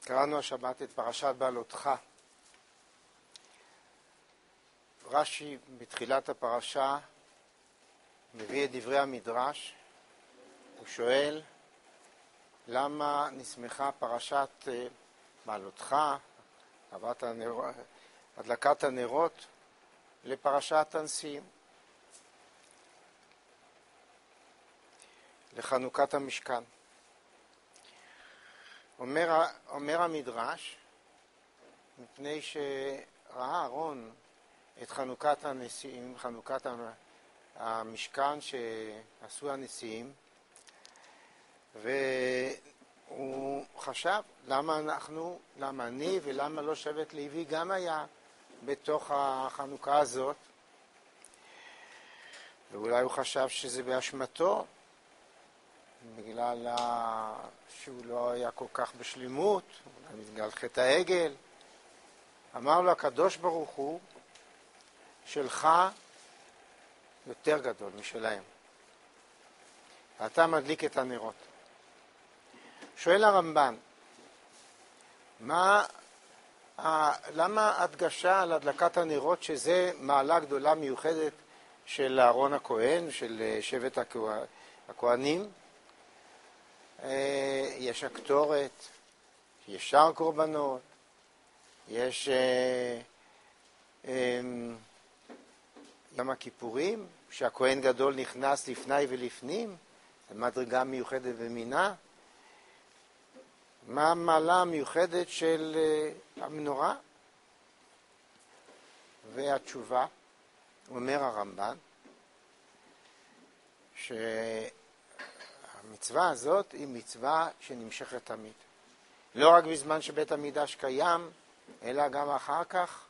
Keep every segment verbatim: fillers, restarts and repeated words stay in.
קראנו השבת את פרשת בעלותך. רש"י בתחילת הפרשה מביא את דברי המדרש. הוא שואל למה נסמכה פרשת בעלותך, הדלקת הנרות, לפרשת הנשיאים, לחנוכת המשכן. אומר, אומר המדרש, מפני שראה אהרון את חנוכת הנשיאים, חנוכת המשכן שעשו הנשיאים, והוא חשב למה אנחנו, למה אני ולמה לא שבט לוי גם היה בתוך החנוכה הזאת, ואולי הוא חשב שזה באשמתו, בגלל שהוא לא היה כל כך בשלימות, בגלל חטא העגל. אמר לו הקדוש ברוך הוא, שלך יותר גדול משלהם. ואתה מדליק את הנרות. שואל הרמב"ן, מה, למה הדגשה על הדלקת הנרות, שזה מעלה גדולה מיוחדת של אהרון הכהן, של שבט הכהנים? יש הקטורת, יש שאר קורבנות, יש יום הכיפורים, שהכהן גדול נכנס לפני ולפנים, זה מדרגה מיוחדת במינה. מה המעלה המיוחדת של המנורה? והתשובה, אומר הרמב"ן, ש... המצווה הזאת היא מצווה שנמשכת תמיד. לא רק בזמן שבית המקדש קיים, אלא גם אחר כך,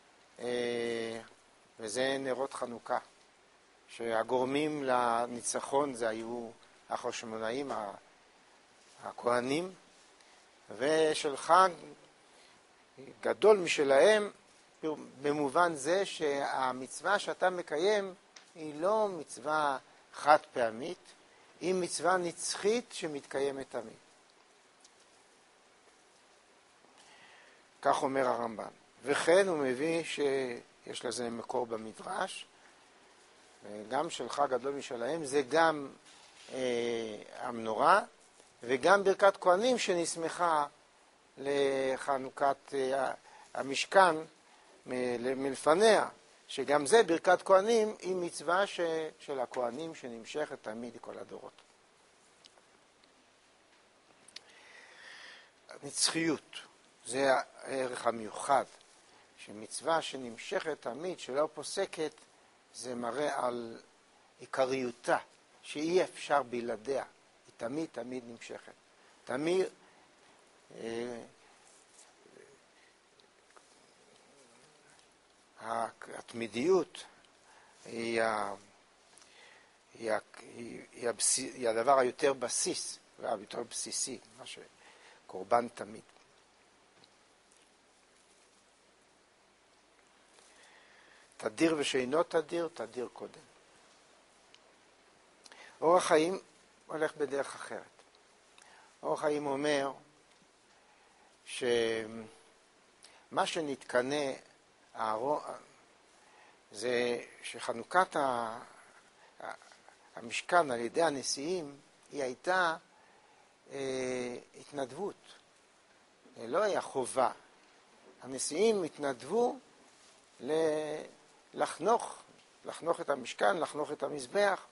וזה נרות חנוכה, שהגורמים לניצחון זה היו החשמונאים, הכהנים, ושלך גדול משלהם, במובן זה שהמצווה שאתה מקיים היא לא מצווה חד פעמית, היא מצווה נצחית שמתקיימת תמיד. כך אומר הרמב"ן. וכן הוא מביא שיש לזה מקור במדרש, וגם שלך גדול משלהם, זה גם אה, המנורה, וגם ברכת כהנים שנסמכה לחנוכת אה, המשכן מ- מלפניה, שגם זה ברכת כהנים היא מצווה ש... של הכהנים שנמשכת תמיד כל הדורות. נצחיות, זה הערך המיוחד, שמצווה שנמשכת תמיד, שלא פוסקת, זה מראה על עיקריותה, שאי אפשר בלעדיה, היא תמיד תמיד נמשכת. תמיד אה, התמידיות היא, ה... היא, ה... היא, הבס... היא הדבר היותר בסיס, והיותר בסיסי, מה שקורבן תמיד. תדיר ושאינו תדיר, תדיר קודם. אורח חיים הולך בדרך אחרת. אורח חיים אומר שמה שנתקנה זה שחנוכת המשכן על ידי הנשיאים היא הייתה אה, התנדבות, לא היה חובה. הנשיאים התנדבו לחנוך, לחנוך את המשכן, לחנוך את המזבח,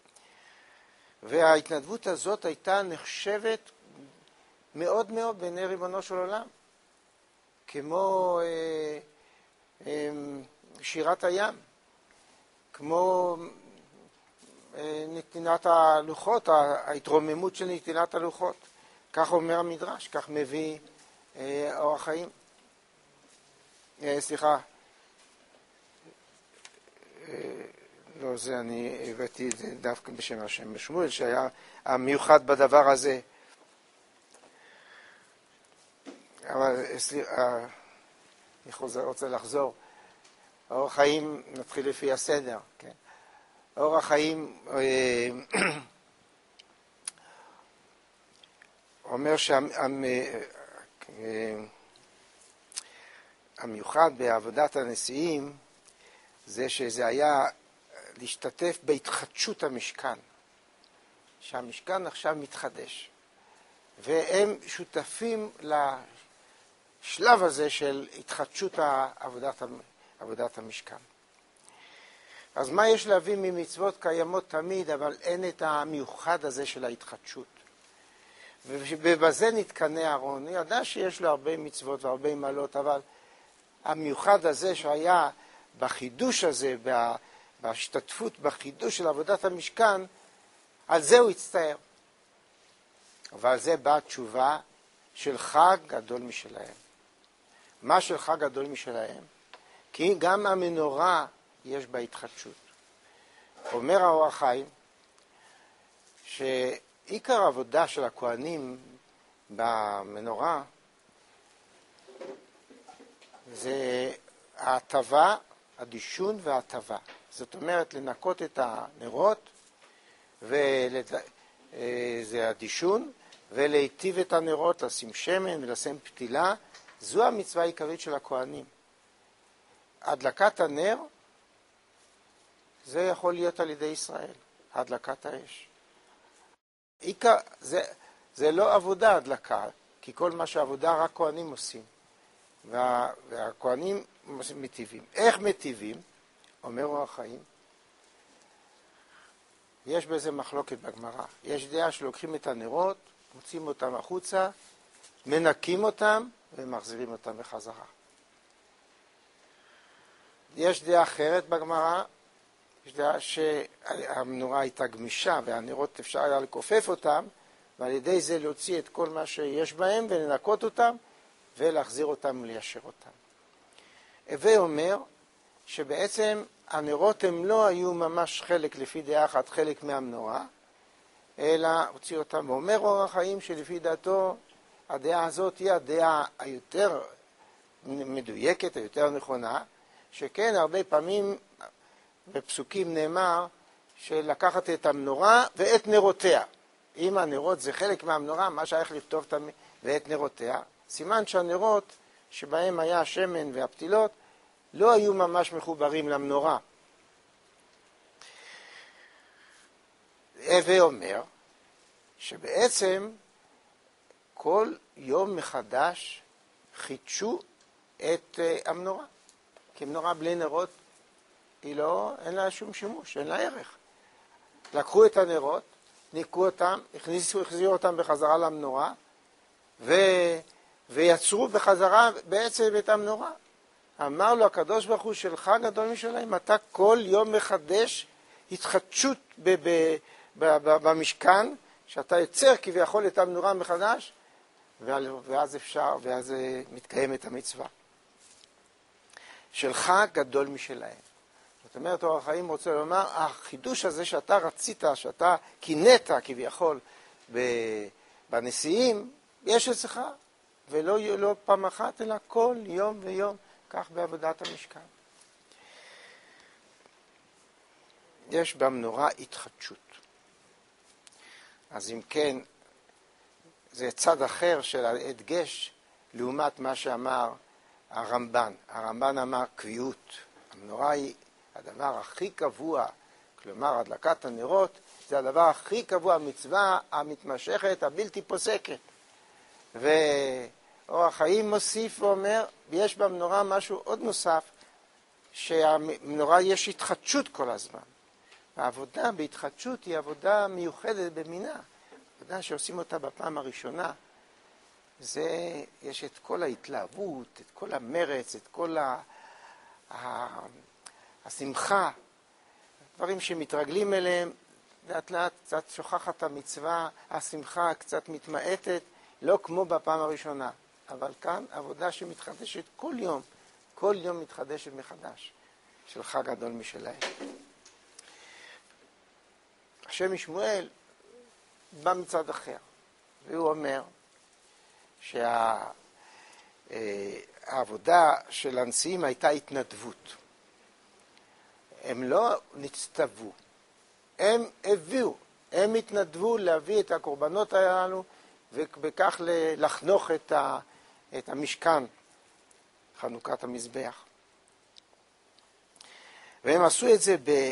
וההתנדבות הזאת הייתה נחשבת מאוד מאוד בעיני ריבונו של עולם, כמו אה, אה, שירת הים, כמו אה, נתינת הלוחות, ההתרוממות של נתינת הלוחות. כך אומר המדרש, כך מביא אה, אורח חיים. אה, סליחה, אה, לא זה, אני הבאתי את זה דווקא בשם השם שמואל, שהיה המיוחד בדבר הזה. אבל סליחה, אני חוזר, רוצה לחזור. אורח חיים, נתחיל לפי הסדר, כן. אורח חיים אה, אומר המיוחד בעבודת הנשיאים זה שזה היה להשתתף בהתחדשות המשכן, שהמשכן עכשיו מתחדש, והם שותפים לשלב הזה של התחדשות עבודת, עבודת המשכן. אז מה יש להביא ממצוות קיימות תמיד, אבל אין את המיוחד הזה של ההתחדשות. ובזה נתקנה אהרון. הוא ידע שיש לו הרבה מצוות והרבה מעלות, אבל המיוחד הזה שהיה בחידוש הזה, בהשתתפות בחידוש של עבודת המשכן, על זה הוא הצטער. אבל זה באה תשובה של חג גדול משלהם. מה של חג גדול משלהם? כי גם המנורה יש בה התחדשות. אומר האור החיים שעיקר העבודה של הכהנים במנורה זה ההטבה, הדישון וההטבה. זאת אומרת לנקות את הנרות, וזה הדישון, ולהיטיב את הנרות, לשים שמן ולשים פתילה. זו המצווה העיקרית של הכהנים. הדלקת הנר זה יכול להיות על ידי ישראל, הדלקת האש. עיקר, זה, זה לא עבודה הדלקה, כי כל מה שעבודה רק כהנים עושים. וה, והכהנים מטיבים. איך מטיבים? אומר אור החיים. יש בזה מחלוקת בגמרא. יש דעה שלוקחים את הנרות, מוצאים אותם החוצה, מנקים אותם ומחזירים אותם בחזרה. יש דעה אחרת בגמרא, יש דעה שהמנורה הייתה גמישה והנרות אפשר היה לקופף אותם, ועל ידי זה להוציא את כל מה שיש בהם ולנקות אותם ולהחזיר אותם וליישר אותם. הווה אומר שבעצם הנרות הם לא היו ממש חלק לפי דעה אחת, חלק מהמנורה, אלא הוציא אותם. ואומר אור החיים שלפי דעתו הדעה הזאת היא הדעה היותר מדויקת, היותר נכונה, שכן הרבה פעמים בפסוקים נאמר שלקחת את המנורה ואת נרותיה. אם הנרות זה חלק מהמנורה, מה שייך לכתוב ואת נרותיה? סימן שהנרות שבהם היה השמן והפתילות לא היו ממש מחוברים למנורה. הווה אומר שבעצם כל יום מחדש חידשו את המנורה. כי מנורה בלי נרות היא לא, אין לה שום שימוש, אין לה ערך. לקחו את הנרות, ניקו אותם, הכניסו, החזירו אותם בחזרה למנורה, ו... ויצרו בחזרה בעצם את המנורה. אמר לו הקדוש ברוך הוא שלך גדול משלהם, אתה כל יום מחדש התחדשות ב- ב- ב- ב- במשכן, שאתה יצר כביכול את המנורה מחדש, ואז אפשר, ואז מתקיימת המצווה. שלך גדול משלהם. זאת אומרת, אור החיים רוצה לומר, החידוש הזה שאתה רצית, שאתה כינית כביכול בנשיאים, יש אצלך, ולא לא פעם אחת, אלא כל יום ויום, כך בעבודת המשכן. יש במנורה התחדשות. אז אם כן, זה צד אחר של ההדגש, לעומת מה שאמר הרמב"ן. הרמב"ן אמר קביעות. המנורה היא הדבר הכי קבוע, כלומר הדלקת הנרות, זה הדבר הכי קבוע, המצווה המתמשכת, הבלתי פוסקת. ואור החיים מוסיף ואומר, יש במנורה משהו עוד נוסף, שהמנורה יש התחדשות כל הזמן. העבודה בהתחדשות היא עבודה מיוחדת במינה. עבודה שעושים אותה בפעם הראשונה. זה, יש את כל ההתלהבות, את כל המרץ, את כל ה, ה, השמחה, דברים שמתרגלים אליהם, לאט לאט קצת שוכחת המצווה, השמחה קצת מתמעטת, לא כמו בפעם הראשונה. אבל כאן עבודה שמתחדשת כל יום, כל יום מתחדשת מחדש, של חג גדול משלהם. השם משמואל בא מצד אחר, והוא אומר שהעבודה של הנשיאים הייתה התנדבות. הם לא נצטוו, הם הביאו, הם התנדבו להביא את הקורבנות הללו, ובכך לחנוך את, ה, את המשכן, חנוכת המזבח. והם עשו את זה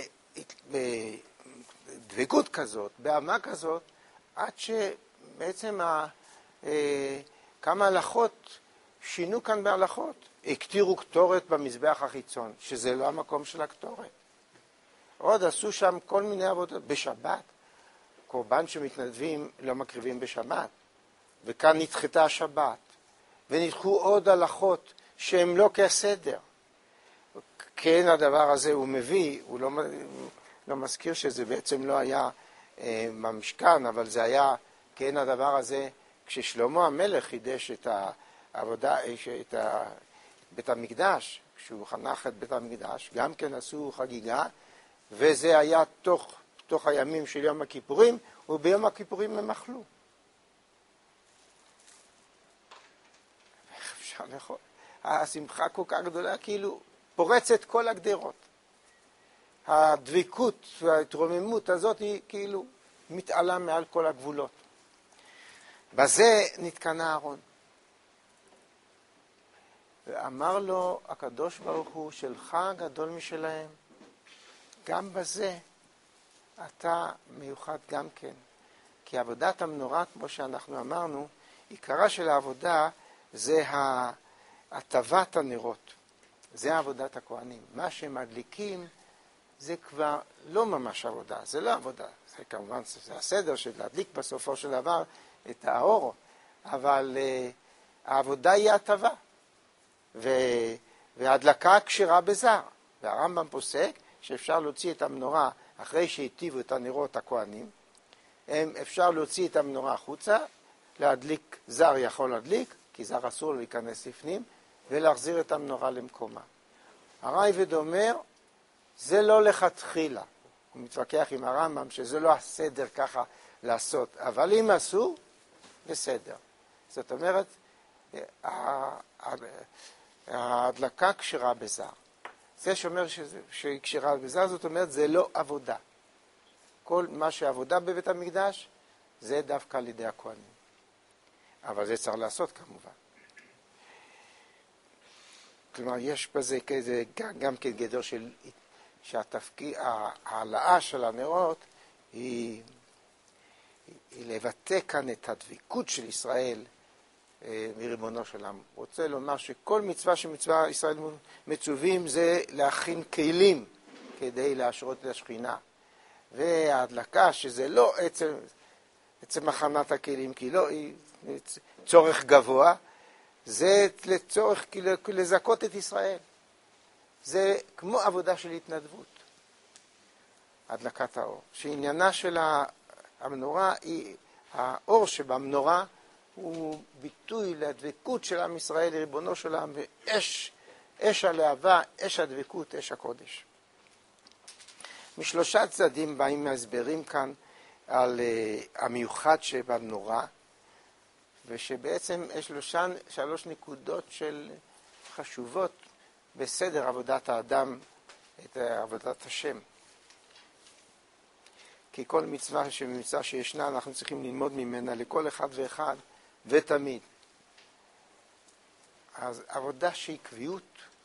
בדבקות כזאת, באמה כזאת, עד שבעצם ה, אה, כמה הלכות שינו כאן בהלכות. הקטירו קטורת במזבח החיצון, שזה לא המקום של הקטורת. עוד עשו שם כל מיני עבודות. בשבת, קורבן שמתנדבים לא מקריבים בשבת, וכאן נדחתה השבת, ונדחו עוד הלכות שהן לא כסדר. כן, הדבר הזה הוא מביא, הוא לא, לא מזכיר שזה בעצם לא היה אה, במשכן, אבל זה היה, כן, הדבר הזה, כששלמה המלך חידש את העבודה, את ה, בית המקדש, כשהוא חנך את בית המקדש, גם כן עשו חגיגה, וזה היה תוך, תוך הימים של יום הכיפורים, וביום הכיפורים הם אכלו. איך אפשר לאכול? השמחה כל כך גדולה, כאילו פורצת כל הגדרות. הדבקות וההתרוממות הזאת היא כאילו מתעלה מעל כל הגבולות. בזה נתקנה אהרון. ואמר לו הקדוש ברוך הוא, שלך גדול משלהם. גם בזה אתה מיוחד גם כן. כי עבודת המנורה, כמו שאנחנו אמרנו, עיקרה של העבודה זה הטבת הנרות. זה עבודת הכהנים. מה שמדליקים זה כבר לא ממש עבודה, זה לא עבודה. זה כמובן, זה הסדר של להדליק בסופו של דבר את האור, אבל uh, העבודה היא הטבה. וההדלקה קשרה בזר. והרמב"ם פוסק שאפשר להוציא את המנורה אחרי שהטיבו את הנרות הכהנים, אפשר להוציא את המנורה החוצה, להדליק, זר יכול להדליק, כי זר אסור להיכנס לפנים, ולהחזיר את המנורה למקומה. הרייבד אומר, זה לא לכתחילה. הוא מתווכח עם הרמב"ם שזה לא הסדר ככה לעשות, אבל אם עשו, בסדר. זאת אומרת, ההדלקה קשרה בזר. זה שאומר שהיא קשרה בזר, זאת אומרת, זה לא עבודה. כל מה שעבודה בבית המקדש, זה דווקא על ידי הכהנים. אבל זה צריך לעשות כמובן. כלומר, יש בזה כזה, גם כגדר של, שהתפקיד, העלאה של הנרות, היא, היא לבטא כאן את הדבקות של ישראל, מריבונו של עולם. רוצה לומר שכל מצווה שמצווה ישראל מצווים זה להכין כלים כדי להשרות את השכינה. וההדלקה שזה לא עצם, עצם הכנת הכלים, כי לא היא צורך גבוה, זה לצורך לזכות את ישראל. זה כמו עבודה של התנדבות. הדלקת האור. שעניינה של המנורה היא, האור שבמנורה הוא ביטוי לדבקות של עם ישראל, לריבונו של העם, ואש, אש הלהבה, אש הדבקות, אש הקודש. משלושה צדדים באים הסברים כאן על uh, המיוחד שבמנורה, ושבעצם יש שלושה, שלוש נקודות של חשובות בסדר עבודת האדם, את עבודת השם. כי כל מצווה שמצווה שישנה, אנחנו צריכים ללמוד ממנה לכל אחד ואחד, ותמיד. אז עבודה שהיא קביעות,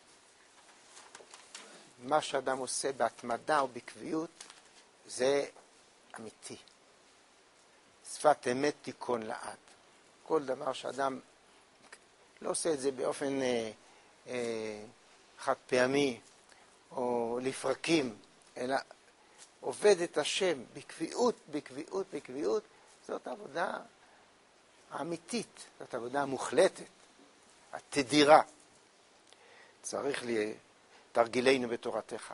מה שאדם עושה בהתמדה או בקביעות, זה אמיתי. שפת אמת תיכון לעד. כל דבר שאדם לא עושה את זה באופן אה, אה, חד פעמי או לפרקים, אלא עובד את השם בקביעות, בקביעות, בקביעות, זאת עבודה האמיתית, זאת עבודה המוחלטת, התדירה. צריך לי, תרגילנו בתורתך.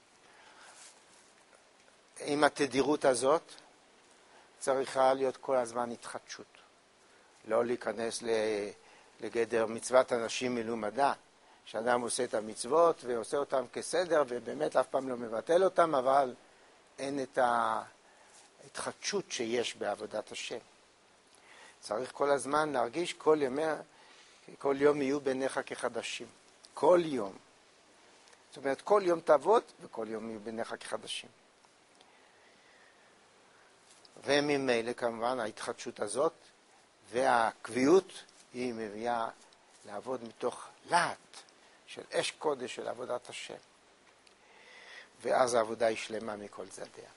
עם התדירות הזאת צריכה להיות כל הזמן התחדשות. לא להיכנס לגדר מצוות אנשים מלומדה, שאדם עושה את המצוות ועושה אותם כסדר, ובאמת אף פעם לא מבטל אותם, אבל אין את ההתחדשות שיש בעבודת השם. צריך כל הזמן להרגיש כל ימי, כל יום יהיו בעיניך כחדשים. כל יום. זאת אומרת, כל יום תעבוד וכל יום יהיו בעיניך כחדשים. וממילא כמובן ההתחדשות הזאת והקביעות היא מביאה לעבוד מתוך להט של אש קודש של עבודת השם. ואז העבודה היא שלמה מכל צדדיה.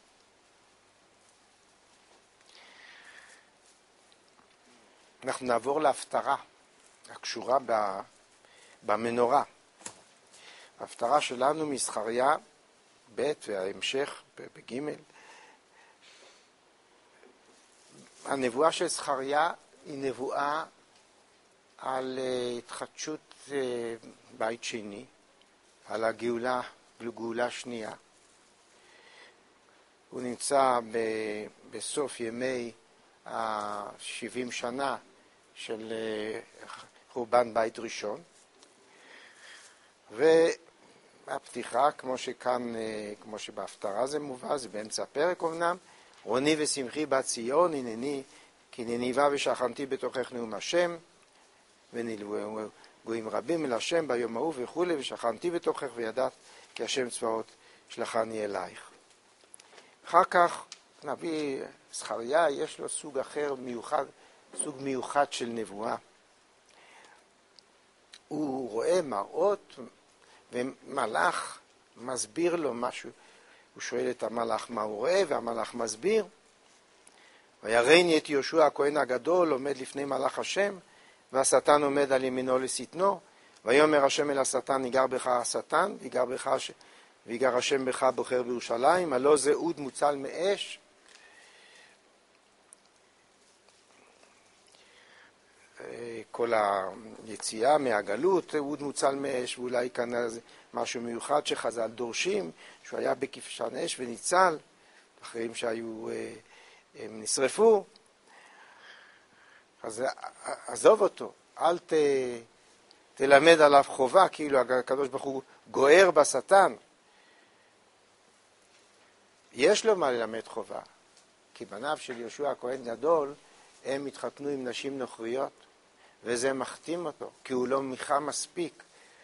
אנחנו נעבור להפטרה הקשורה במנורה. ההפטרה שלנו מזכריה ב' וההמשך בג'. הנבואה של זכריה היא נבואה על התחדשות בית שני, על הגאולה, גאולה שנייה. הוא נמצא בסוף ימי ה-שבעים שנה של חורבן בית ראשון. והפתיחה, כמו שכאן, כמו שבהפטרה זה מובא, זה באמצע הפרק אמנם, רוני ושמחי בת ציון, הנני, כי נניבה ושכנתי בתוכך נאום השם, ונלוו גויים רבים אל השם ביום ההוא וכו', ושכנתי בתוכך וידעת כי השם צבאות שלחני אלייך. אחר כך נביא זכריה, יש לו סוג אחר מיוחד, סוג מיוחד של נבואה. הוא רואה מראות ומלאך מסביר לו משהו. הוא שואל את המלאך מה הוא רואה, והמלאך מסביר. ויראני את יהושע הכהן הגדול עומד לפני מלאך השם, והשטן עומד על ימינו לשטנו, ויאמר השם אל השטן, ניגר בך השטן, ויגר בך ויגר השם בך בוחר בירושלים, הלא זה אוד מוצל מאש. כל היציאה מהגלות, אוד מוצל מאש, ואולי כאן משהו מיוחד שחז"ל דורשים, שהוא היה בכבשן אש וניצל, אחרים שהיו, הם נשרפו. אז עזוב אותו, אל ת, תלמד עליו חובה, כאילו הקדוש ברוך הוא גוער בשטן. יש לו מה ללמד חובה, כי בניו של יהושע הכהן גדול, הם התחתנו עם נשים נוכריות, וזה מחתים אותו, כי הוא לא מיכה מספיק.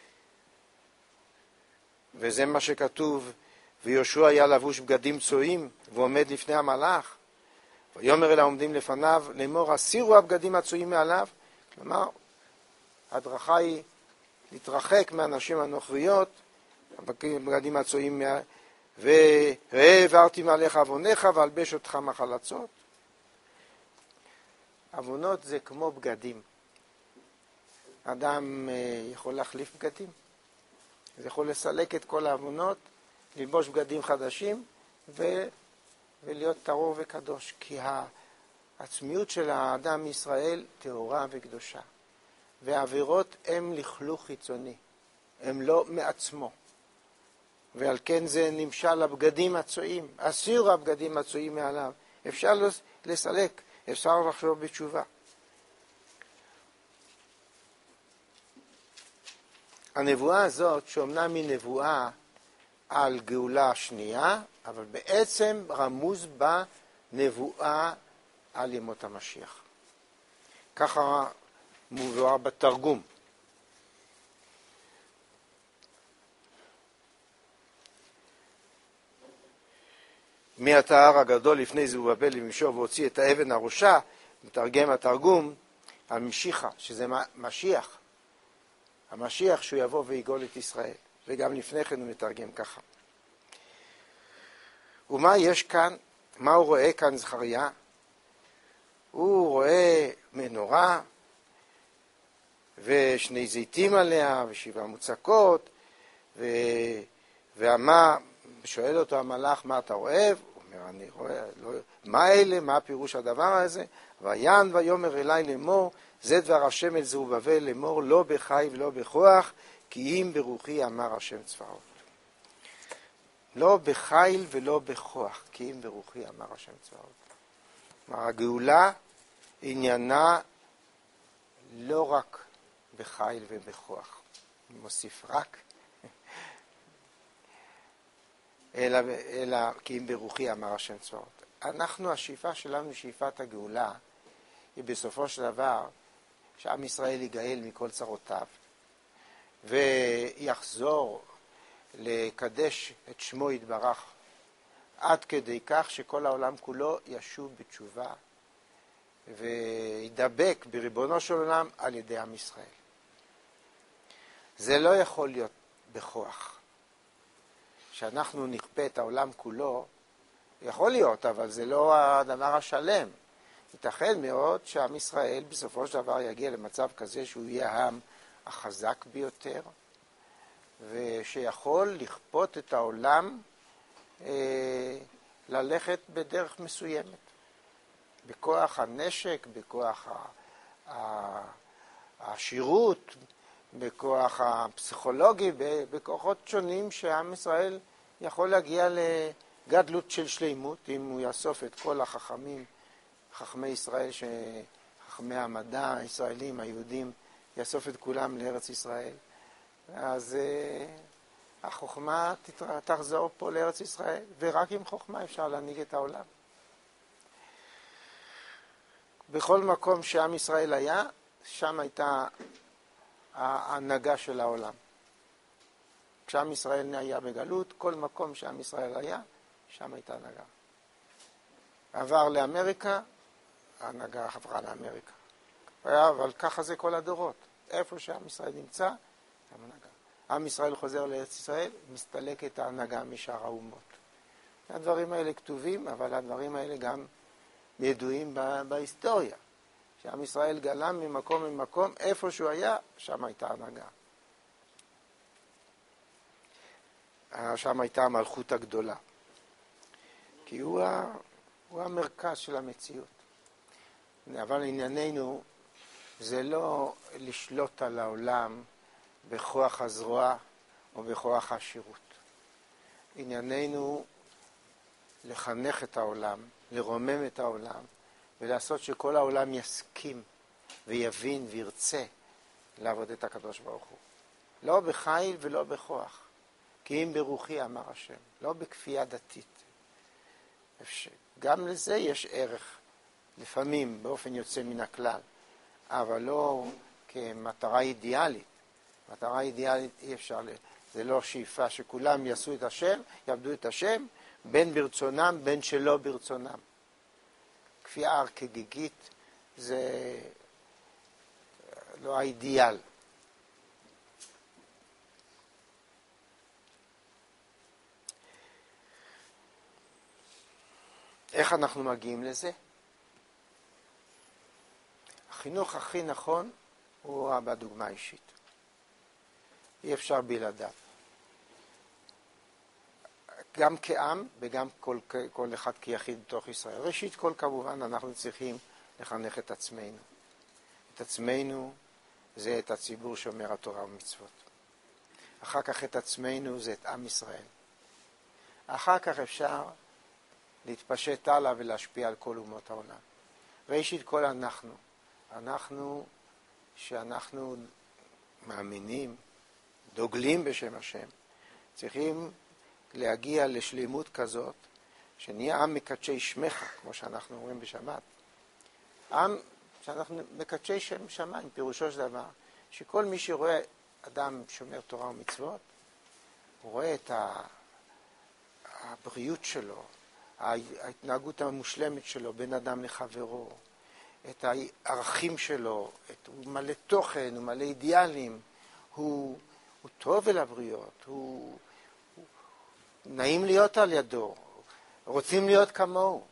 וזה מה שכתוב, ויהושע היה לבוש בגדים צועים, ועומד לפני המלאך, ויאמר אל העומדים לפניו, לאמור, הסירו הבגדים הצועים מעליו. כלומר, הדרכה היא להתרחק מהנשים הנוכריות, הבגדים הצועים, מה... וראה העברתי מעליך עווניך, ואלבש אותך מחלצות. עוונות זה כמו בגדים. אדם יכול להחליף בגדים. זה יכול לסלק את כל העוונות, ללבוש בגדים חדשים, ו... ולהיות טהור וקדוש. כי העצמיות של האדם ישראל טהורה וקדושה. והעבירות הם לכלוך חיצוני. הם לא מעצמו. ועל כן זה נמשל לבגדים הצועים. אסיר הבגדים הצועים מעליו. אפשר לסלק, אפשר לחשוב בתשובה. הנבואה הזאת, שאומנם היא נבואה על גאולה שנייה, אבל בעצם רמוז בה נבואה על ימות המשיח. ככה מובא בתרגום. מהתאר הגדול לפני זרובבל למשור והוציא את האבן הראשה, מתרגם התרגום, המשיחה, שזה משיח. המשיח שהוא יבוא ויגאול את ישראל. וגם לפני כן הוא מתרגם ככה. ומה יש כאן? מה הוא רואה כאן זכריה? הוא רואה מנורה ושני זיתים עליה ושבעה מוצקות, ו... ומה, שואל אותו המלאך, מה אתה רואה? הוא אומר, אני רואה, לא... מה אלה? מה פירוש הדבר הזה? ויען ויאמר אלי לאמור, זה דבר השם אל זרובבל לאמור, לא בחי ולא בכוח, כי אם ברוחי אמר השם צבאות. לא בחיל ולא בכוח, כי אם ברוחי אמר השם צבאות. הגאולה עניינה לא רק בחיל ובכוח, אני מוסיף רק, אלא, אלא כי אם ברוחי אמר השם צבאות. אנחנו, השאיפה שלנו, שאיפת הגאולה, היא בסופו של דבר שעם ישראל יגאל מכל צרותיו, ויחזור לקדש את שמו יתברך, עד כדי כך שכל העולם כולו ישוב בתשובה, וידבק בריבונו של עולם על ידי עם ישראל. זה לא יכול להיות בכוח. שאנחנו נכפה את העולם כולו, יכול להיות, אבל זה לא הדבר השלם. ייתכן מאוד שעם ישראל בסופו של דבר יגיע למצב כזה שהוא יהיה העם החזק ביותר, ושיכול לכפות את העולם אה, ללכת בדרך מסוימת. בכוח הנשק, בכוח השירות, בכוח הפסיכולוגי, בכוחות שונים שעם ישראל יכול להגיע לגדלות של שלימות, אם הוא יאסוף את כל החכמים, חכמי ישראל, חכמי המדע הישראלים, היהודים, יאסוף את כולם לארץ ישראל. אז uh, החוכמה תחזור פה לארץ ישראל, ורק עם חוכמה אפשר להנהיג את העולם. בכל מקום שעם ישראל היה, שם הייתה ההנהגה של העולם. כשעם ישראל היה בגלות, כל מקום שעם ישראל היה, שם הייתה הנהגה. עבר לאמריקה, ההנהגה עברה לאמריקה. אבל ככה זה כל הדורות. איפה שעם ישראל נמצא, שם הנהגה. עם ישראל חוזר לארץ ישראל, מסתלקת ההנהגה משאר האומות. הדברים האלה כתובים, אבל הדברים האלה גם ידועים בהיסטוריה. שעם ישראל גלם ממקום למקום, איפה שהוא היה, שם הייתה הנהגה. שם הייתה המלכות הגדולה. כי הוא, ה... הוא המרכז של המציאות. אבל ענייננו זה לא לשלוט על העולם בכוח הזרוע או בכוח השירות. ענייננו לחנך את העולם, לרומם את העולם, ולעשות שכל העולם יסכים ויבין וירצה לעבוד את הקדוש ברוך הוא. לא בחיל ולא בכוח, כי אם ברוחי אמר השם, לא בכפייה דתית. גם לזה יש ערך, לפעמים באופן יוצא מן הכלל, אבל לא כמטרה אידיאלית. מטרה אידיאלית אי אפשר, זה לא שאיפה שכולם יעשו את השם, יעבדו את השם, בין ברצונם, בין שלא ברצונם. כפייה ארכיגית זה לא האידיאל. איך אנחנו מגיעים לזה? החינוך הכי נכון הוא בדוגמה אישית. אי אפשר בלעדיו. גם כעם וגם כל, כל אחד כיחיד בתוך ישראל. ראשית כל כמובן אנחנו צריכים לחנך את עצמנו. את עצמנו זה את הציבור שומר התורה ומצוות. אחר כך את עצמנו זה את עם ישראל. אחר כך אפשר להתפשט הלאה ולהשפיע על כל אומות העולם. ראשית כל אנחנו. אנחנו שאנחנו מאמינים, דוגלים בשם השם, צריכים להגיע לשלימות כזאת, שנהיה עם מקדשי שמך, כמו שאנחנו אומרים בשבת. עם שאנחנו מקדשי שם שמיים, פירושו של דבר, שכל מי שרואה אדם שומר תורה ומצוות, הוא רואה את הבריאות שלו, ההתנהגות המושלמת שלו בין אדם לחברו, את הערכים שלו, את, הוא מלא תוכן, הוא מלא אידיאלים, הוא, הוא טוב אל הבריות, הוא, הוא נעים להיות על ידו, רוצים להיות כמוהו.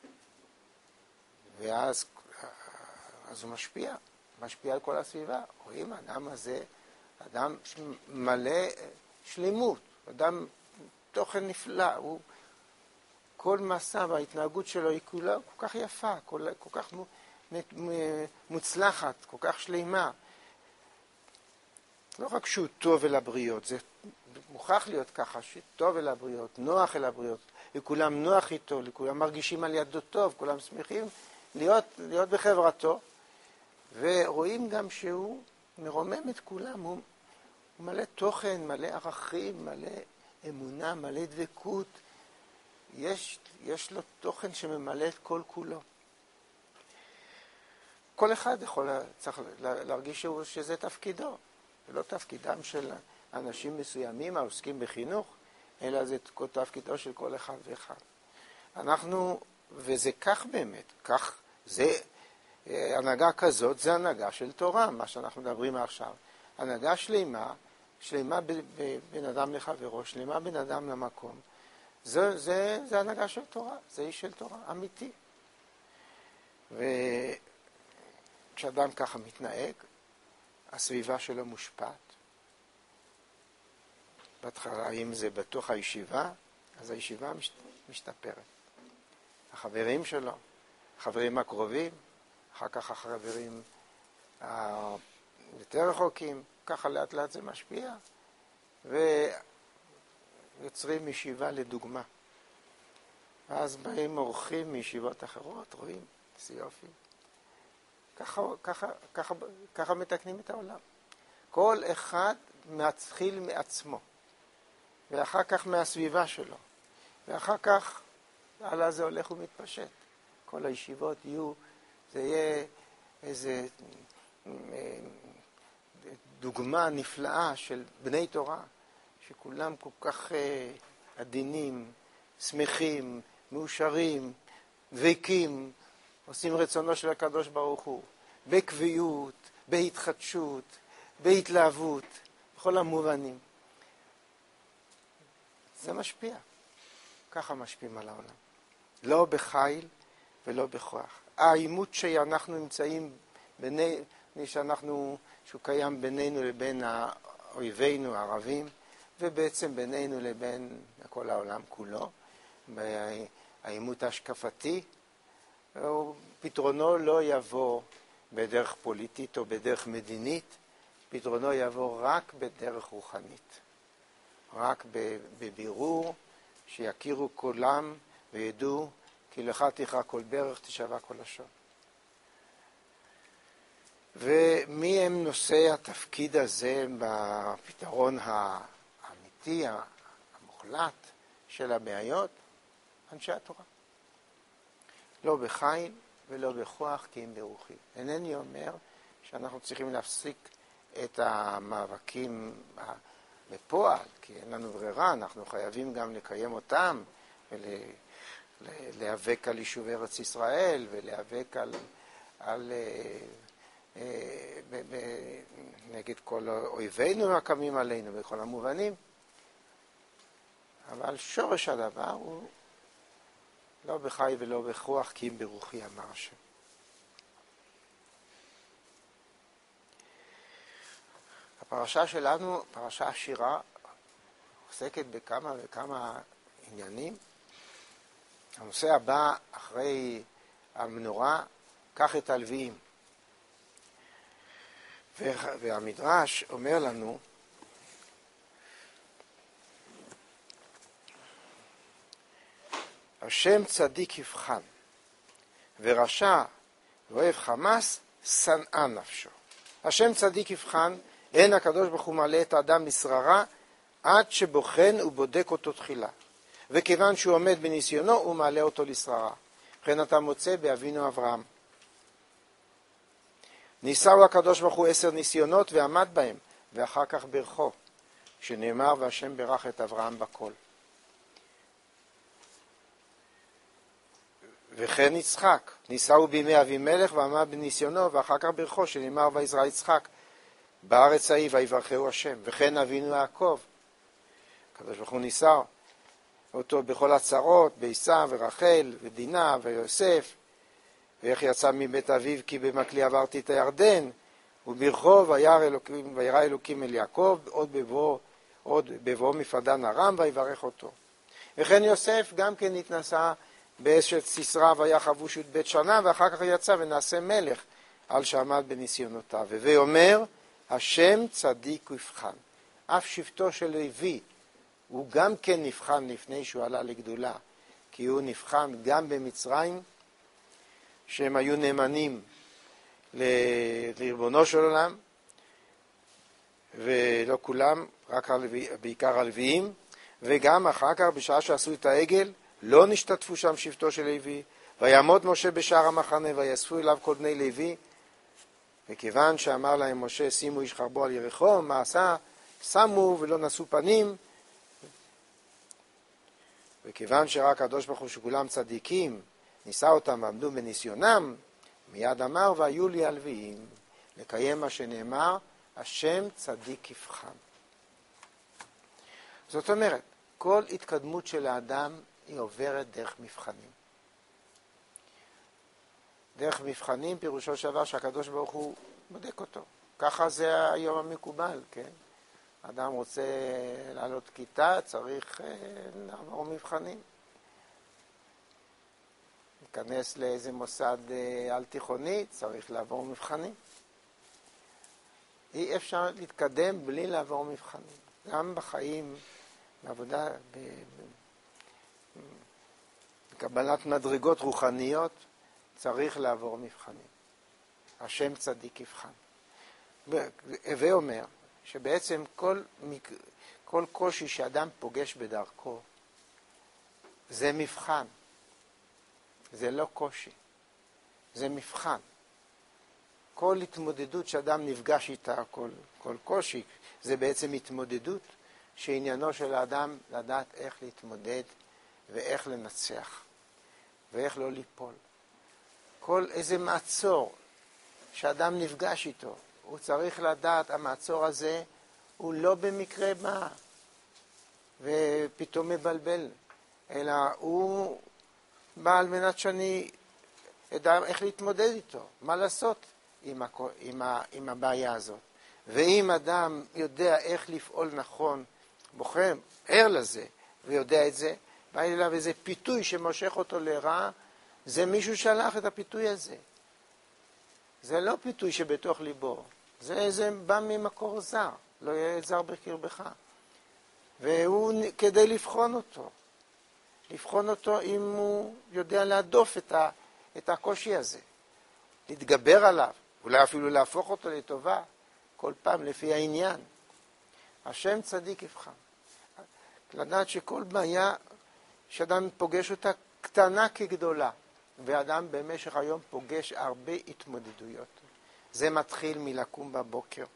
ואז אז הוא משפיע, משפיע על כל הסביבה. רואים, האדם הזה, אדם מלא שלמות, אדם תוכן נפלא, הוא, כל מסע וההתנהגות שלו היא כולה כל כך יפה, כל, כל כך מוצלחת, כל כך שלימה. לא רק שהוא טוב אל הבריות, זה מוכרח להיות ככה, שטוב אל הבריות, נוח אל הבריות, וכולם נוח איתו, לכולם מרגישים על ידו טוב, כולם שמחים להיות, להיות בחברתו, ורואים גם שהוא מרומם את כולם, הוא, הוא מלא תוכן, מלא ערכים, מלא אמונה, מלא דבקות, יש, יש לו תוכן שממלא את כל כולו. כל אחד יכול, צריך להרגיש שזה תפקידו. זה לא תפקידם של אנשים מסוימים העוסקים בחינוך, אלא זה תפקידו של כל אחד ואחד. אנחנו, וזה כך באמת, כך, זה, הנהגה כזאת, זה הנהגה של תורה, מה שאנחנו מדברים עכשיו. הנהגה שלמה, שלמה בין אדם לחברו, שלמה בין אדם למקום. זה, זה, זה הנהגה של תורה, זה איש של תורה, אמיתי. וכשאדם ככה מתנהג, הסביבה שלו מושפעת. בהתחלה, אם זה בתוך הישיבה, אז הישיבה משתפרת. החברים שלו, החברים הקרובים, אחר כך החברים היותר רחוקים, ככה לאט לאט זה משפיע, ויוצרים ישיבה לדוגמה. ואז באים אורחים מישיבות אחרות, רואים, זה יופי. ככה, ככה, ככה, ככה מתקנים את העולם. כל אחד מתחיל מעצמו, ואחר כך מהסביבה שלו, ואחר כך הלאה זה הולך ומתפשט. כל הישיבות יהיו, זה יהיה איזה דוגמה נפלאה של בני תורה, שכולם כל כך עדינים, שמחים, מאושרים, דבקים, עושים רצונו של הקדוש ברוך הוא, בקביעות, בהתחדשות, בהתלהבות, בכל המובנים. זה משפיע. ככה משפיעים על העולם. לא בחיל ולא בכוח. העימות שאנחנו נמצאים ביני, שאנחנו, שהוא קיים בינינו לבין אויבינו הערבים, ובעצם בינינו לבין כל העולם כולו, העימות ההשקפתי, פתרונו לא יבוא בדרך פוליטית או בדרך מדינית, פתרונו יבוא רק בדרך רוחנית. רק בבירור, שיכירו כולם וידעו כי לך תכרע כל ברך תשבע כל לשון. ומי הם נושאי התפקיד הזה בפתרון האמיתי, המוחלט של הבעיות? אנשי התורה. לא בחיל ולא בכוח כי הם ברוחי. אינני אומר שאנחנו צריכים להפסיק את המאבקים בפועל, כי אין לנו ברירה, אנחנו חייבים גם לקיים אותם, ולהיאבק על יישוב ארץ ישראל, ולהיאבק על, על אה, ב, ב, נגד כל אויבינו הקמים עלינו בכל המובנים. אבל שורש הדבר הוא לא בחי ולא בכוח, כי אם ברוחי אמר השם. הפרשה שלנו, פרשה עשירה, עוסקת בכמה וכמה עניינים. הנושא הבא, אחרי המנורה, קח את הלוויים. והמדרש אומר לנו, השם צדיק יבחן, ורשע ואוהב חמאס, שנאה נפשו. השם צדיק יבחן, אין הקדוש ברוך הוא מעלה את האדם לשררה, עד שבוחן ובודק אותו תחילה. וכיוון שהוא עומד בניסיונו, הוא מעלה אותו לשררה. לכן אתה מוצא באבינו אברהם. ניסהו הקדוש ברוך הוא עשר ניסיונות ועמד בהם, ואחר כך ברכו, שנאמר והשם ברך את אברהם בכל. וכן יצחק, ניסהו בימי אבימלך ועמד בניסיונו, ואחר כך ברכו, שנאמר ויזרע יצחק בארץ ההיא ויברכהו השם. וכן אבינו יעקב, הקדוש ברוך הוא ניסה אותו בכל הצרות, בעשיו ורחל ודינה ויוסף, ואיך יצא מבית אביו כי במקלי עברתי את הירדן, וברכו וירא אלוקים, וירא אלוקים אל יעקב, עוד בבוא, עוד בבוא מפדן ארם ויברך אותו. וכן יוסף גם כן התנסה באשת סיסרא והיה חבוש י"ב שנה, ואחר כך יצא ונעשה מלך על שעמד בניסיונותיו. ויאמר השם צדיק יבחן. אף שבטו של לוי הוא גם כן נבחן לפני שהוא עלה לגדולה, כי הוא נבחן גם במצרים, שהם היו נאמנים לריבונו של עולם, ולא כולם, רק הלוי, בעיקר הלוויים, וגם אחר כך בשעה שעשו את העגל, לא נשתתפו שם שבטו של לוי, ויעמוד משה בשער המחנה, ויאספו אליו כל בני לוי, וכיוון שאמר להם משה, שימו איש חרבו על ירחו, מה עשה? שמו ולא נשאו פנים, וכיוון שרק הקדוש ברוך הוא שכולם צדיקים, ניסה אותם ועמדו בניסיונם, מיד אמר והיו לי הלוויים, לקיים מה שנאמר, השם צדיק יבחן. זאת אומרת, כל התקדמות של האדם היא עוברת דרך מבחנים. דרך מבחנים פירושו של דבר שהקדוש ברוך הוא בודק אותו. ככה זה היום המקובל, כן? אדם רוצה לעלות כיתה, צריך לעבור מבחנים. להיכנס לאיזה מוסד על תיכוני, צריך לעבור מבחנים. אי אפשר להתקדם בלי לעבור מבחנים. גם בחיים, בעבודה, בקבלת מדרגות רוחניות, צריך לעבור מבחנים. השם צדיק יבחן. הווה אומר שבעצם כל, כל קושי שאדם פוגש בדרכו, זה מבחן. זה לא קושי, זה מבחן. כל התמודדות שאדם נפגש איתה, כל, כל קושי, זה בעצם התמודדות שעניינו של האדם לדעת איך להתמודד ואיך לנצח ואיך לא ליפול. כל איזה מעצור שאדם נפגש איתו, הוא צריך לדעת, המעצור הזה הוא לא במקרה בא ופתאום מבלבל, אלא הוא בא על מנת שאני אדע איך להתמודד איתו, מה לעשות עם, הכ... עם, ה... עם הבעיה הזאת. ואם אדם יודע איך לפעול נכון, בוחר, ער לזה ויודע את זה, בא אליו איזה פיתוי שמושך אותו לרעה, זה מישהו שלח את הפיתוי הזה. זה לא פיתוי שבתוך ליבו, זה, זה בא ממקור זר, לא יהיה זר בקרבך. והוא כדי לבחון אותו, לבחון אותו אם הוא יודע להדוף את, ה, את הקושי הזה, להתגבר עליו, אולי אפילו להפוך אותו לטובה, כל פעם לפי העניין. השם צדיק יבחן. לדעת שכל בעיה שאדם פוגש אותה קטנה כגדולה, ואדם במשך היום פוגש הרבה התמודדויות. זה מתחיל מלקום בבוקר,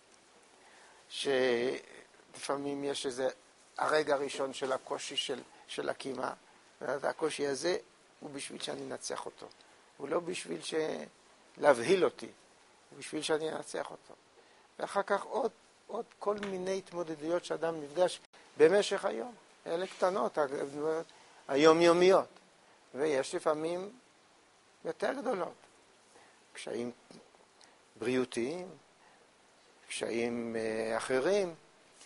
שלפעמים יש איזה הרגע הראשון של הקושי של, של הקימה, והקושי הזה הוא בשביל שאני אנצח אותו. הוא לא בשביל להבהיל אותי, הוא בשביל שאני אנצח אותו. ואחר כך עוד, עוד כל מיני התמודדויות שאדם נפגש במשך היום. אלה קטנות, היומיומיות. ויש לפעמים יותר גדולות. קשיים בריאותיים, קשיים אחרים.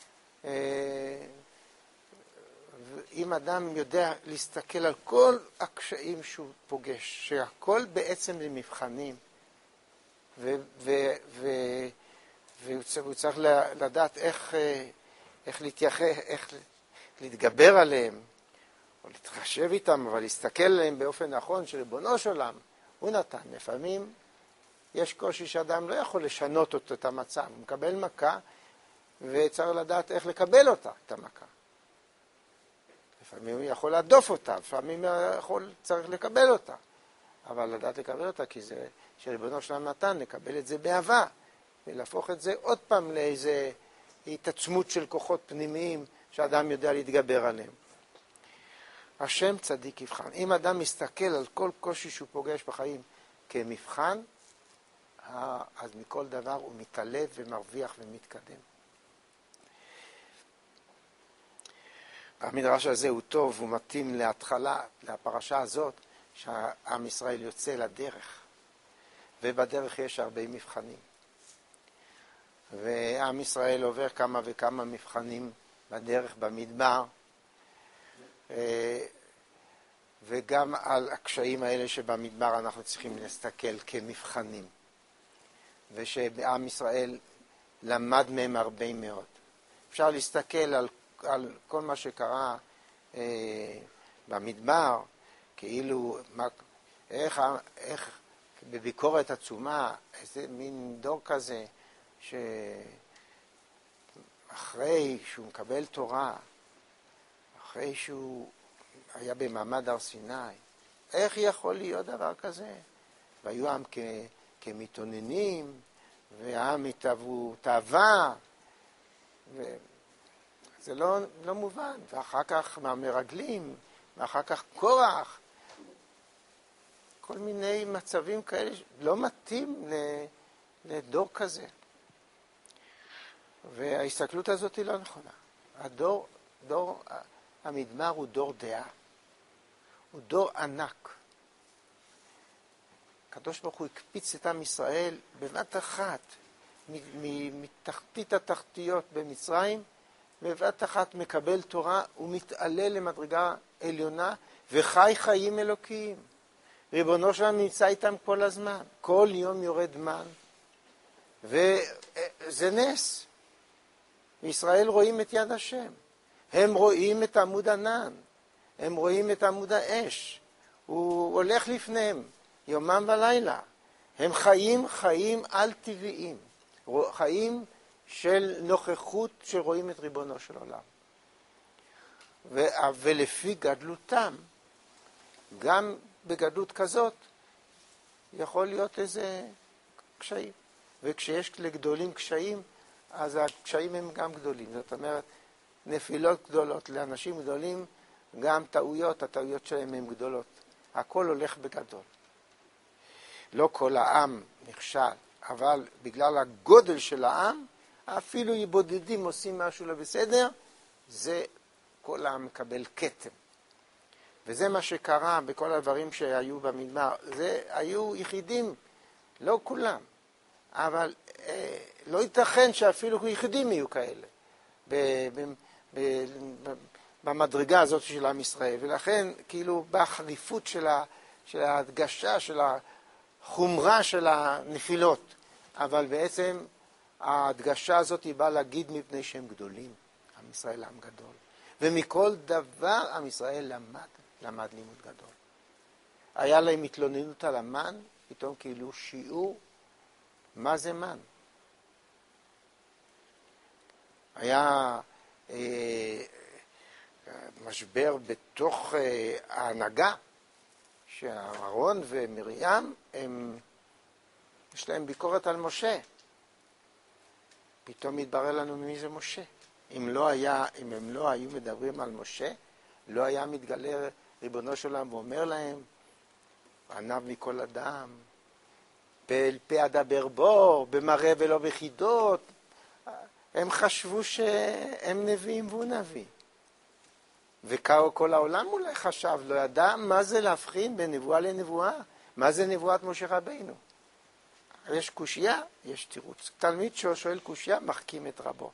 אם אדם יודע להסתכל על כל הקשיים שהוא פוגש, שהכל בעצם זה מבחנים, ו- ו- ו- והוא צריך לדעת איך, איך להתייחס, איך להתגבר עליהם, או להתחשב איתם, אבל להסתכל עליהם באופן נכון שריבונו של עולם, הוא נתן. לפעמים יש קושי שאדם לא יכול לשנות אותו, את המצב. הוא מקבל מכה, וצריך לדעת איך לקבל אותה, את המכה. לפעמים הוא יכול להדוף אותה, לפעמים הוא יכול, צריך לקבל אותה. אבל לדעת לקבל אותה, כי זה שריבונו של עולם נתן, לקבל את זה באהבה, ולהפוך את זה עוד פעם לאיזה התעצמות של כוחות פנימיים, שאדם יודע להתגבר עליהם. השם צדיק יבחן. אם אדם מסתכל על כל קושי שהוא פוגש בחיים כמבחן, אז מכל דבר הוא מתעלב ומרוויח ומתקדם. המדרש הזה הוא טוב, הוא מתאים להתחלה, לפרשה הזאת, שהעם ישראל יוצא לדרך, ובדרך יש הרבה מבחנים. ועם ישראל עובר כמה וכמה מבחנים בדרך, במדבר, וגם על הקשיים האלה שבמדבר אנחנו צריכים להסתכל כמבחנים, ושעם ישראל למד מהם הרבה מאוד. אפשר להסתכל על, על כל מה שקרה אה, במדבר, כאילו מה, איך, איך בביקורת עצומה, איזה מין דור כזה, שאחרי שהוא מקבל תורה, אחרי שהוא היה במעמד הר סיני, איך יכול להיות דבר כזה? והיו עם כ, כמתאוננים, והעם התאהבו תאווה, וזה לא, לא מובן. ואחר כך מהמרגלים, ואחר כך קורח, כל מיני מצבים כאלה, לא מתאים לדור כזה. וההסתכלות הזאת היא לא נכונה. הדור דור, המדבר הוא דור דעה, הוא דור ענק. הקדוש ברוך הוא הקפיץ את עם ישראל בבת אחת, מתחתית התחתיות במצרים, בבת אחת מקבל תורה ומתעלה למדרגה עליונה וחי חיים אלוקיים. ריבונו שלנו נמצא איתם כל הזמן, כל יום יורד מן, וזה נס. ישראל רואים את יד השם, הם רואים את עמוד ענן, הם רואים את עמוד האש, הוא הולך לפניהם יומם ולילה. הם חיים חיים על טבעיים, חיים של נוכחות שרואים את ריבונו של עולם. ו- ולפי גדלותם, גם בגדלות כזאת, יכול להיות איזה קשיים. וכשיש לגדולים קשיים, אז הקשיים הם גם גדולים. זאת אומרת, נפילות גדולות לאנשים גדולים, גם טעויות, הטעויות שלהם הן גדולות. הכל הולך בגדול. לא כל העם נכשל, אבל בגלל הגודל של העם, אפילו בודדים עושים משהו לא בסדר, זה כל העם מקבל כתם. וזה מה שקרה בכל הדברים שהיו במדבר. זה היו יחידים, לא כולם, אבל אה, לא ייתכן שאפילו יחידים יהיו כאלה ב, ב, ב, ב, במדרגה הזאת של עם ישראל. ולכן, כאילו, בחריפות של, ה, של ההדגשה, של החומרה של הנפילות, אבל בעצם ההדגשה הזאת היא באה להגיד מפני שהם גדולים. עם ישראל עם גדול. ומכל דבר עם ישראל למד, למד לימוד גדול. היה להם התלוננות על המן, פתאום כאילו שיעור, מה זה מן? היה אה, משבר בתוך אה, ההנהגה, שאהרון ומרים, הם, יש להם ביקורת על משה. פתאום מתברר לנו מי זה משה. אם לא היה, אם הם לא היו מדברים על משה, לא היה מתגלה ריבונו של עולם ואומר להם, ענב מכל אדם, פעל פה אדבר בו, במראה ולא בחידות. הם חשבו שהם נביאים והוא נביא. וכל העולם אולי חשב, לא ידע מה זה להבחין בין נבואה לנבואה, מה זה נבואת משה רבינו. יש קושיה, יש תירוץ. תלמיד ששואל קושיה, מחכים את רבו.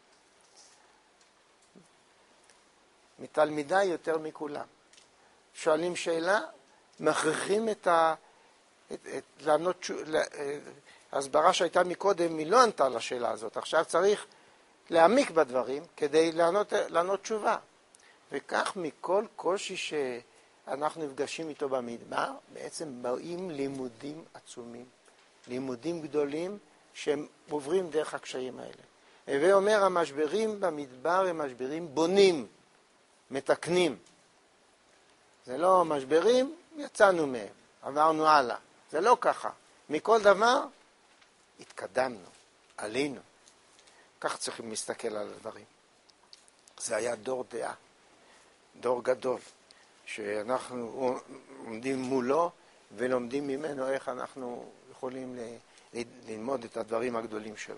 מתלמידה יותר מכולם. שואלים שאלה, מכריחים את ה... את, את, לענות, ההסברה שהייתה מקודם, היא לא ענתה לשאלה הזאת. עכשיו צריך להעמיק בדברים כדי לענות, לענות תשובה. וכך מכל קושי שאנחנו נפגשים איתו במדבר, בעצם באים לימודים עצומים, לימודים גדולים שהם עוברים דרך הקשיים האלה. הווה אומר, המשברים במדבר הם משברים בונים, מתקנים. זה לא משברים, יצאנו מהם, עברנו הלאה. זה לא ככה. מכל דבר התקדמנו, עלינו. כך צריכים להסתכל על הדברים. זה היה דור דעה, דור גדול, שאנחנו עומדים מולו ולומדים ממנו איך אנחנו יכולים ללמוד את הדברים הגדולים שלו.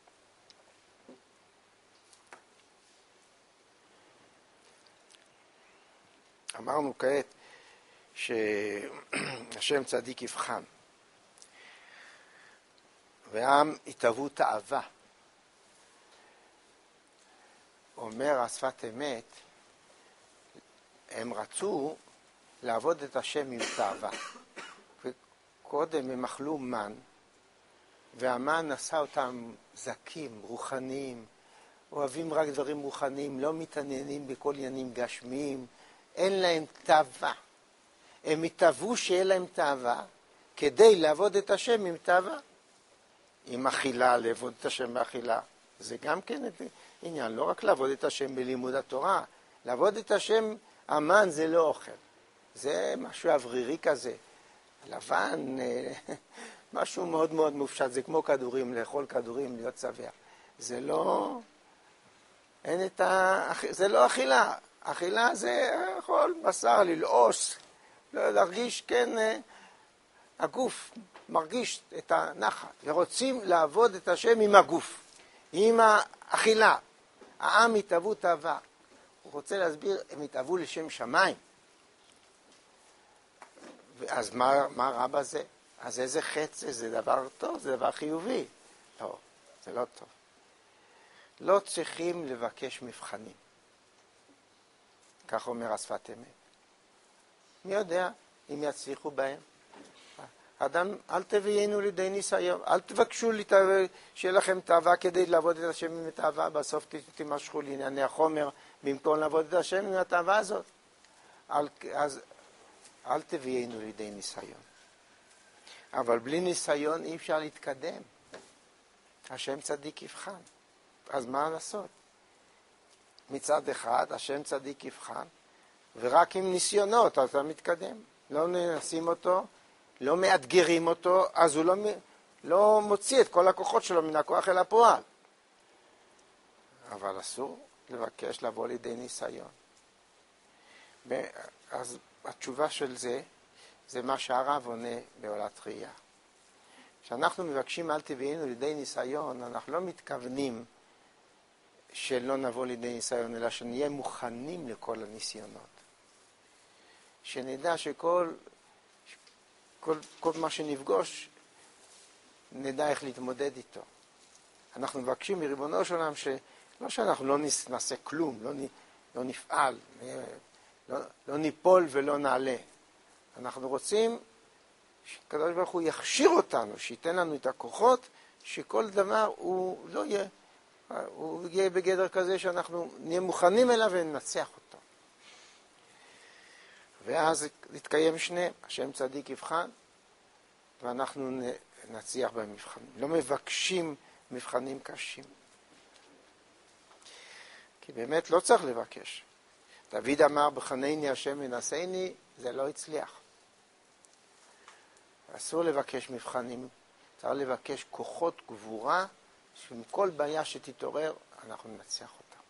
אמרנו כעת שהשם צדיק יבחן, והעם התאהבו תאווה. אומר השפת אמת, הם רצו לעבוד את השם עם תאווה. וקודם הם אכלו מן, והמן עשה אותם זקים, רוחניים, אוהבים רק דברים רוחניים, לא מתעניינים בכל עניינים גשמיים, אין להם תאווה. הם התאהבו שיהיה להם תאווה, כדי לעבוד את השם עם תאווה. עם אכילה, לעבוד את השם באכילה. זה גם כן עניין, לא רק לעבוד את השם בלימוד התורה. לעבוד את השם, המן זה לא אוכל. זה משהו אוורירי כזה. לבן, משהו מאוד מאוד מופשט. זה כמו כדורים, לאכול כדורים, להיות שבע. זה לא... אין את ה... זה לא אכילה. אכילה זה לאכול בשר, ללעוס, להרגיש, כן, הגוף מרגיש את הנחת, ורוצים לעבוד את השם עם הגוף, עם האכילה. העם התאהבו תאווה, רוצה להסביר, הם התאהבו לשם שמיים. אז מה, מה רע בזה? אז איזה חטא זה? זה דבר טוב, זה דבר חיובי. לא, זה לא טוב. לא צריכים לבקש מבחנים. כך אומר השפת אמת. מי יודע אם יצליחו בהם? אדם, אל תביאנו לידי ניסיון, אל תבקשו שיהיה לכם תאווה כדי לעבוד את השם עם התאווה, בסוף תמשכו לענייני החומר במקום לעבוד את השם עם התאווה הזאת. אל, אז אל תביאנו לידי ניסיון. אבל בלי ניסיון אי אפשר להתקדם. השם צדיק יבחן. אז מה לעשות? מצד אחד, השם צדיק יבחן, ורק עם ניסיונות אתה מתקדם. לא נשים אותו, לא מאתגרים אותו, אז הוא לא, לא מוציא את כל הכוחות שלו מן הכוח אל הפועל. אבל אסור לבקש לבוא לידי ניסיון. אז התשובה של זה, זה מה שהרב עונה בעולת ראייה. כשאנחנו מבקשים אל תביאנו לידי ניסיון, אנחנו לא מתכוונים שלא נבוא לידי ניסיון, אלא שנהיה מוכנים לכל הניסיונות. שנדע שכל כל, כל מה שנפגוש, נדע איך להתמודד איתו. אנחנו מבקשים מריבונו של עולם, שלא שאנחנו לא נעשה כלום, לא, לא נפעל, לא, לא ניפול ולא נעלה. אנחנו רוצים שקדוש ברוך הוא יכשיר אותנו, שייתן לנו את הכוחות, שכל דבר הוא לא יהיה, הוא יהיה בגדר כזה שאנחנו נהיה מוכנים אליו וננצח אותו. ואז יתקיים שניהם, השם צדיק יבחן, ואנחנו נצליח במבחנים. לא מבקשים מבחנים קשים. כי באמת לא צריך לבקש. דוד אמר, בחנני השם מנסני, זה לא הצליח. אסור לבקש מבחנים, צריך לבקש כוחות גבורה, שעם כל בעיה שתתעורר, אנחנו ננצח אותה.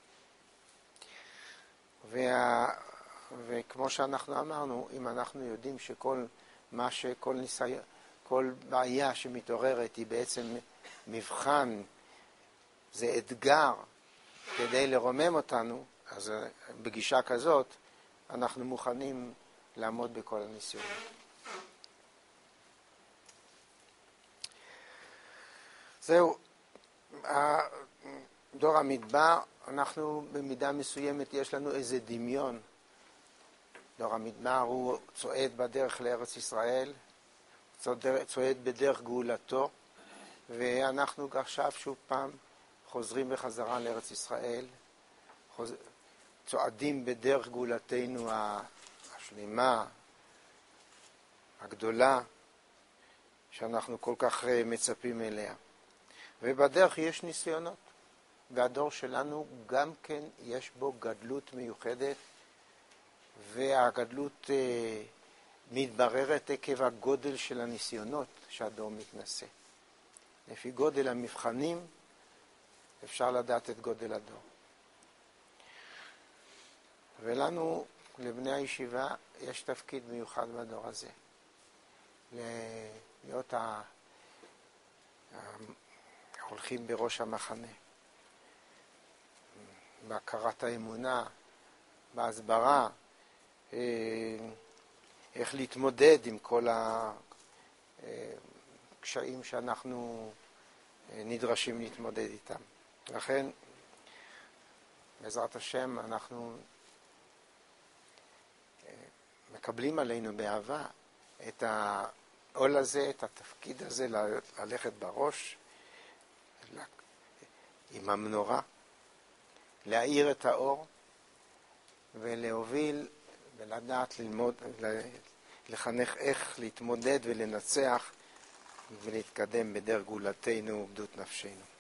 וה... וכמו שאנחנו אמרנו, אם אנחנו יודעים שכל מה שכל ניסיון, כל בעיה שמתעוררת היא בעצם מבחן, זה אתגר כדי לרומם אותנו, אז בגישה כזאת אנחנו מוכנים לעמוד בכל הניסיונות. זהו, דור המדבר, אנחנו במידה מסוימת יש לנו איזה דמיון. דור המדבר הוא צועד בדרך לארץ ישראל, צועד בדרך גאולתו, ואנחנו עכשיו שוב פעם חוזרים בחזרה לארץ ישראל, חוז... צועדים בדרך גאולתנו השלימה, הגדולה, שאנחנו כל כך מצפים אליה. ובדרך יש ניסיונות, והדור שלנו גם כן יש בו גדלות מיוחדת, והגדלות אה, מתבררת עקב הגודל של הניסיונות שהדור מתנסה. לפי גודל המבחנים אפשר לדעת את גודל הדור. ולנו, לבני הישיבה, יש תפקיד מיוחד בדור הזה. להיות ה... הולכים בראש המחנה. בהכרת האמונה, בהסברה, איך להתמודד עם כל הקשיים שאנחנו נדרשים להתמודד איתם. לכן, בעזרת השם, אנחנו מקבלים עלינו באהבה את העול הזה, את התפקיד הזה, ללכת בראש עם המנורה, להאיר את האור ולהוביל ולדעת ללמוד, לחנך איך להתמודד ולנצח ולהתקדם בדרך גאולתנו ובגדות נפשנו.